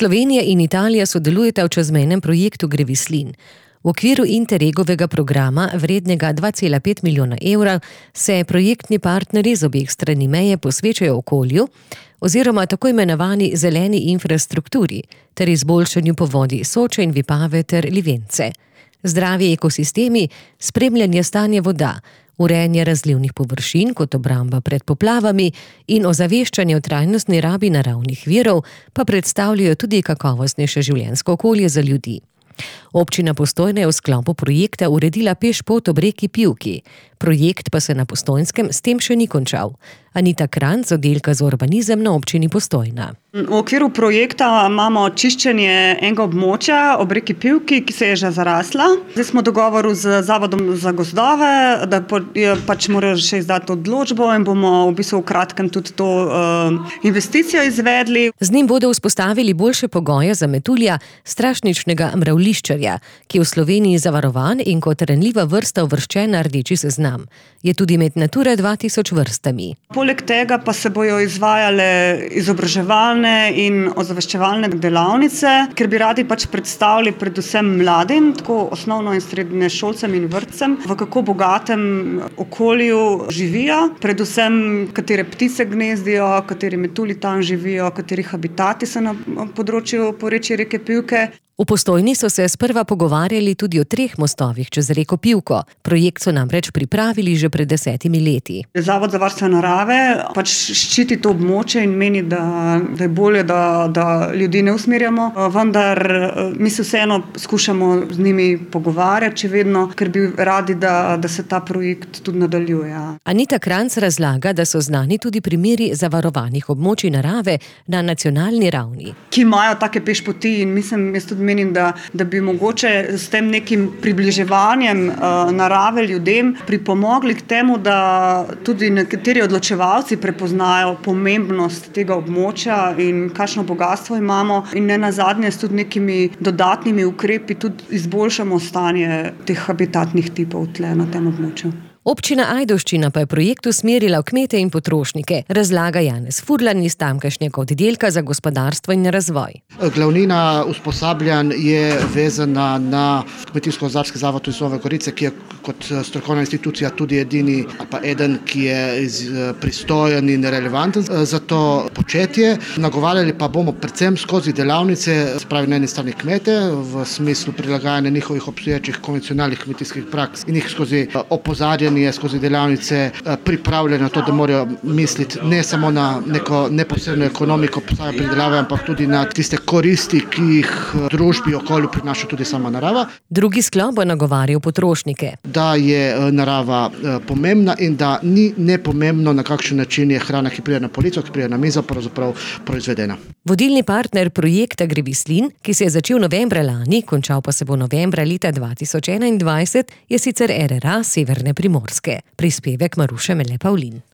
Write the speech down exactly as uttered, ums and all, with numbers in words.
Slovenija in Italija sodelujeta v čezmejnem projektu Grevislin. V okviru Interregovega programa, vrednega dva cela pet milijona evra, se projektni partnerji z obeh strani meje posvečajo okolju oziroma tako imenovani zeleni infrastrukturi ter izboljšanju povodi Soče in Vipave ter Livence. Zdravi ekosistemi, spremljanje stanja voda, urejanje razlivnih površin kot obramba pred poplavami in ozaveščanje o trajnostni rabi naravnih virov pa predstavljajo tudi kakovostnejše življenjsko okolje za ljudi. Občina Postojna je v sklopu projekta uredila pešpot ob reki Pivki. Projekt pa se na Postojnskem s tem še ni končal. Anita Kranjc z oddelka za urbanizem na občini Postojna. V okviru projekta imamo čiščenje enega območja ob reki Pivki, ki se je že zarasla. Zdaj smo v dogovoru z Zavodom za gozdove, da pač morajo še izdati odločbo in bomo v bistvu v kratkem tudi to uh, investicijo izvedli. Z njim bodo vzpostavili boljše pogoje za metulja, strašničnega mravljiščarja, ki je v Sloveniji zavarovan in kot ranljiva vrsta uvrščen na rdeči seznam. Je tudi med Natura dva tisoč vrstami. Poleg tega pa se bojo izvajale izobraževalne in ozaveščevalne delavnice, ker bi radi pač predstavili predvsem mladim, tako osnovno in srednje šolcem in vrtcem, v kako bogatem okolju živijo, predvsem katere ptice gnezdijo, kateri metulji tam živijo, kateri habitati so na področju porečja reke Pivke. V Postojni so se sprva pogovarjali tudi o treh mostovih čez reko Pivko. Projekt so namreč pripravili že pred desetimi leti. Zavod za varstvo narave pač ščiti to območje in meni, da, da je bolje, da, da ljudi ne usmerjamo, vendar mi se vseeno skušamo z njimi pogovarjati, če vedno, ker bi radi, da, da se ta projekt tudi nadaljuje. Anita Kranjc razlaga, da so znani tudi primeri zavarovanih območij narave na nacionalni ravni. Ki imajo take pešpoti in mislim, jaz tudi menim, da, da bi mogoče s tem nekim približevanjem uh, narave ljudem pripomogli k temu, da tudi nekateri odločevalci prepoznajo pomembnost tega območja in kakšno bogatstvo imamo in ne nazadnje s tudi nekimi dodatnimi ukrepi tudi izboljšamo stanje teh habitatnih tipov tle na tem območju. Občina Ajdovščina pa je projekt usmerila v kmete in potrošnike, razlaga Janez Furlan iz tamkajšnjega oddelka za gospodarstvo in razvoj. Glavnina usposabljanj je vezana na Kmetijsko-gozdarski zavod iz Nove Gorice, ki je kot strokovna institucija tudi edini, pa eden, ki je pristojen in relevanten za to početje. Nagovarjali pa bomo predvsem skozi delavnice, spravi na eni strani kmete, v smislu prilagajanja njihovih obstoječih konvencionalnih kmetijskih praks in jih skozi opozarjanje je skozi delavnice pripravljeno na to, da morajo misliti ne samo na neko neposredno ekonomiko same pridelave, ampak tudi na tiste koristi, ki jih družbi okolju prinaša tudi sama narava. Drugi sklop bo nagovarjal potrošnike. Da je narava pomembna in da ni nepomembno, na kakšen način je hrana, ki pride na polico, ki pride na mizo, pravzaprav proizvedena. Vodilni partner projekta Grevislin, ki se je začel novembra lani, končal pa se bo novembra leta dva tisoč enaindvajset, je sicer R R A Severne Primorske. Prispevek Maruše Mele Pavlin.